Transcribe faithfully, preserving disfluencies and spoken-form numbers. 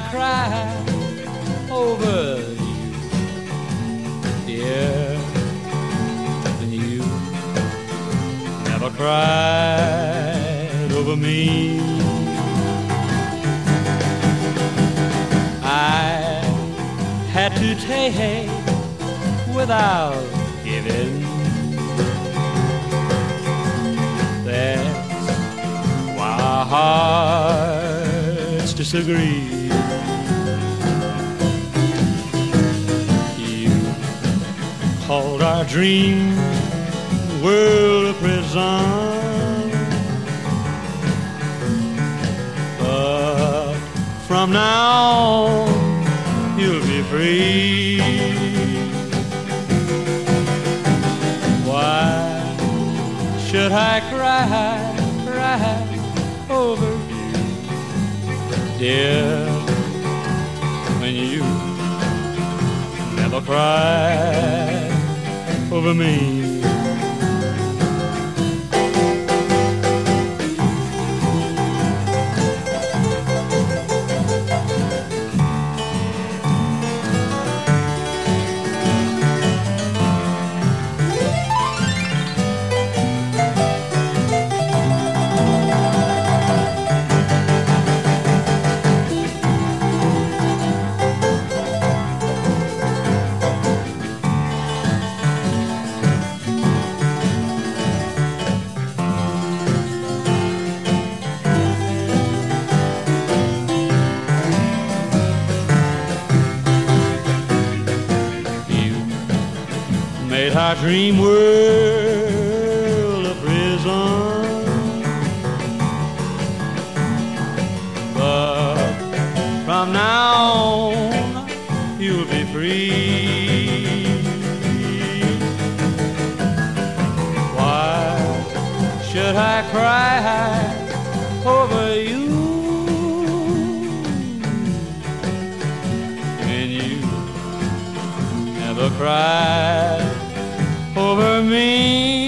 cry over you, dear, and you never cried over me. I had to take without giving. That's why our hearts disagree. You called our dream world a prison, but from now on you'll be free. Why should I cry, cry over you, dear, when you never cried over me? Made our dream world a prison, but from now on you'll be free. Why should I cry over you when you never cried over me?